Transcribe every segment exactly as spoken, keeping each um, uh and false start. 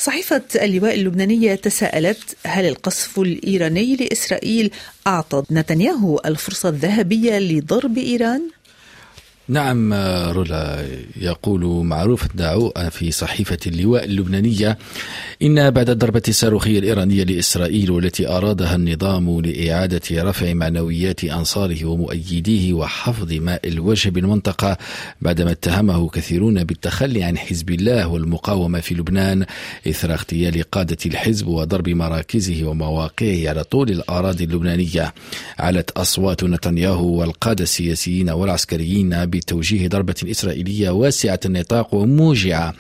صحيفة اللواء اللبنانية تساءلت: هل القصف الإيراني لإسرائيل أعطى نتنياهو الفرصة الذهبية لضرب إيران؟ نعم رولا، يقول معروف الدعوء في صحيفة اللواء اللبنانية إن بعد الضربة الصاروخية الإيرانية لإسرائيل والتي أرادها النظام لإعادة رفع معنويات أنصاره ومؤيديه وحفظ ماء الوجه بالمنطقة، بعدما اتهمه كثيرون بالتخلي عن حزب الله والمقاومة في لبنان إثر اغتيال قادة الحزب وضرب مراكزه ومواقعه على طول الأراضي اللبنانية، علت أصوات نتنياهو والقادة السياسيين والعسكريين بتوجيه ضربة إسرائيلية واسعة النطاق وموجعة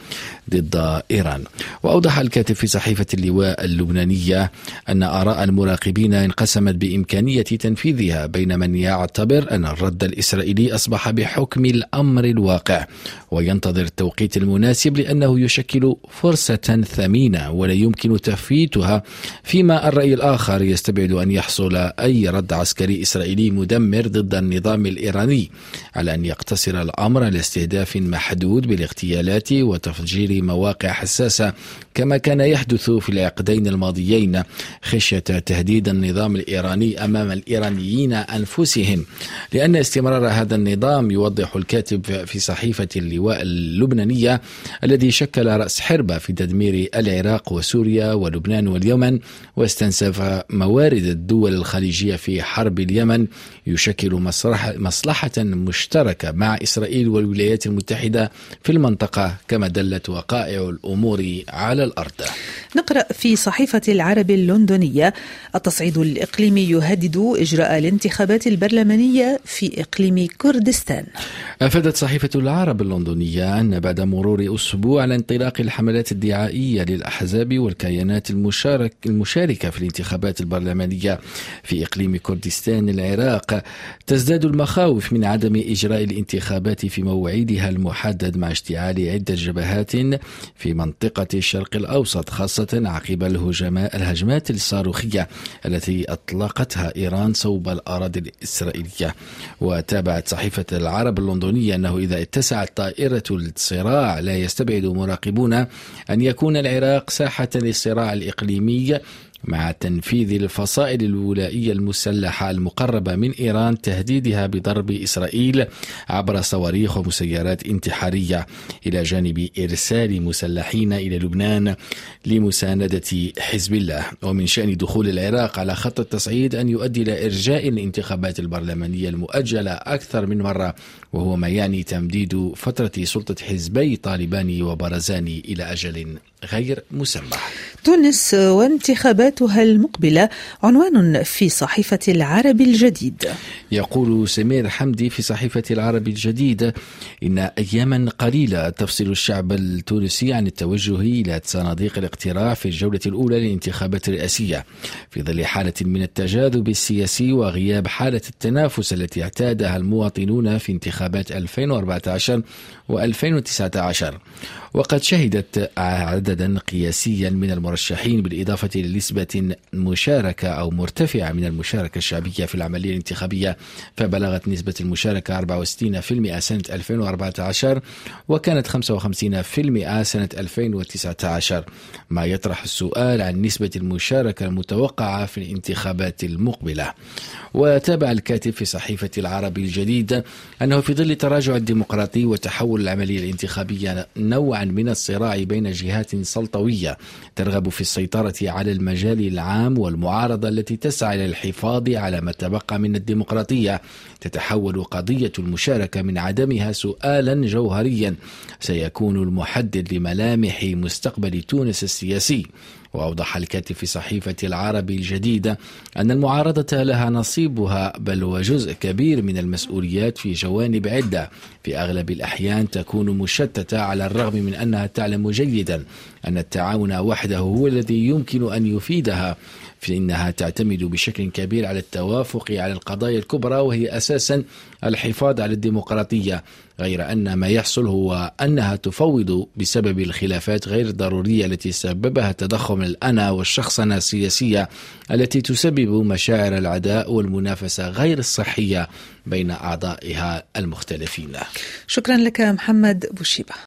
ضد إيران. وأوضح الكاتب في صحيفة اللواء اللبنانية أن آراء المراقبين انقسمت بإمكانية تنفيذها، بين من يعتبر أن الرد الإسرائيلي أصبح بحكم الأمر الواقع وينتظر التوقيت المناسب لأنه يشكل فرصة ثمينة ولا يمكن تفويتها، فيما الرأي الآخر يستبعد أن يحصل أي رد عسكري إسرائيلي مدمر ضد النظام الإيراني، على أن يقتصر الأمر على استهداف محدود بالاغتيالات وتفجير مواقع حساسة كما كان يحدث في العقدين الماضيين، خشية تهديد النظام الإيراني أمام الإيرانيين أنفسهم، لأن استمرار هذا النظام، يوضح الكاتب في صحيفة اللواء اللبنانية، الذي شكل رأس حربة في تدمير العراق وسوريا ولبنان واليمن واستنسف موارد الدول الخليجية في حرب اليمن، يشكل مصلحة مشتركة مع إسرائيل والولايات المتحدة في المنطقة كما دلت وقائع الأمور على الأرض. نقرأ في صحيفة العرب اللندنية: التصعيد الإقليمي يهدد إجراء الانتخابات البرلمانية في إقليم كردستان. أفادت صحيفة العرب اللندنية أن بعد مرور أسبوع على انطلاق الحملات الدعائية للأحزاب والكيانات المشارك المشاركة في الانتخابات البرلمانية في إقليم كردستان العراق، تزداد المخاوف من عدم إجراء الانتخابات في موعدها المحدد، مع اشتعال عدة جبهات في منطقة الشرق الأوسط، خاصة عقب الهجمات الصاروخية التي أطلقتها إيران صوب الأراضي الإسرائيلية. وتابعت صحيفة العرب اللندنية أنه إذا اتسعت طائرة الصراع لا يستبعد مراقبون أن يكون العراق ساحة للصراع الإقليمي، مع تنفيذ الفصائل الولائية المسلحة المقربة من إيران تهديدها بضرب إسرائيل عبر صواريخ ومسيرات انتحارية، إلى جانب إرسال مسلحين إلى لبنان لمساندة حزب الله. ومن شأن دخول العراق على خط التصعيد أن يؤدي إلى إرجاء الانتخابات البرلمانية المؤجلة أكثر من مرة، وهو ما يعني تمديد فترة سلطة حزبي طالباني وبرزاني إلى أجل غير مسمى. تونس وانتخاباتها المقبلة عنوان في صحيفة العرب الجديد. يقول سمير حمدي في صحيفة العرب الجديد إن أياما قليلة تفصل الشعب التونسي عن التوجه إلى صناديق الاقتراع في الجولة الأولى للانتخابات الرئاسية، في ظل حالة من التجاذب السياسي وغياب حالة التنافس التي اعتادها المواطنون في انتخابات ألفين وأربعة عشر وألفين وتسعة عشر. وقد شهدت عددا قياسيا من المرشحين بالإضافة لنسبة مشاركة أو مرتفعة من المشاركة الشعبية في العملية الانتخابية، فبلغت نسبة المشاركة أربعة وستين بالمئة سنة ألفين وأربعة عشر وكانت خمسة وخمسين بالمئة سنة ألفين وتسعة عشر، ما يطرح السؤال عن نسبة المشاركة المتوقعة في الانتخابات المقبلة. وتابع الكاتب في صحيفة العرب الجديد أنه في ظل تراجع الديمقراطي وتحول العملية الانتخابية نوعا من الصراع بين جهات سلطوية ترغب في السيطرة على المجال العام والمعارضة التي تسعى للحفاظ على ما تبقى من الديمقراطية، تتحول قضية المشاركة من عدمها سؤالا جوهريا سيكون المحدد لملامح مستقبل تونس السياسي. وأوضح الكاتب في صحيفة العرب الجديدة أن المعارضة لها نصيبها بل وجزء كبير من المسؤوليات في جوانب عدة، في أغلب الأحيان تكون مشتتة، على الرغم من أنها تعلم جيدا أن التعاون وحده هو الذي يمكن أن يفيدها، فإنها تعتمد بشكل كبير على التوافق على القضايا الكبرى وهي أساسا الحفاظ على الديمقراطية، غير أن ما يحصل هو أنها تفوض بسبب الخلافات غير ضرورية التي سببها تضخم الأنا والشخصنة السياسية التي تسبب مشاعر العداء والمنافسة غير الصحية بين أعضائها المختلفين. شكرا لك محمد بوشيبة.